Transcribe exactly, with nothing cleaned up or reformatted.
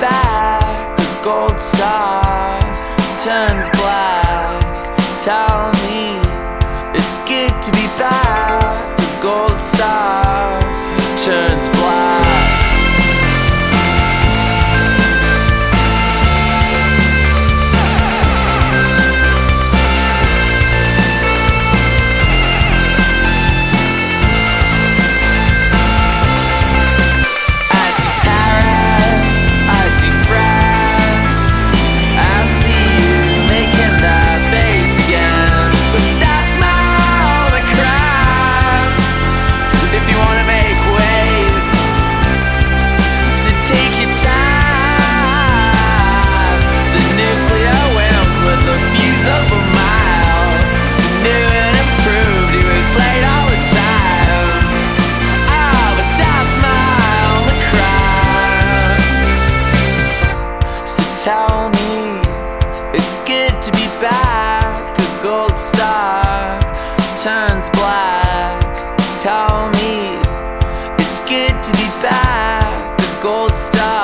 back. A gold star turns black. Tell me it's good to be back. A gold star turns black. Tell me it's good to be back. A gold star turns black. Tell me it's good to be back. A gold star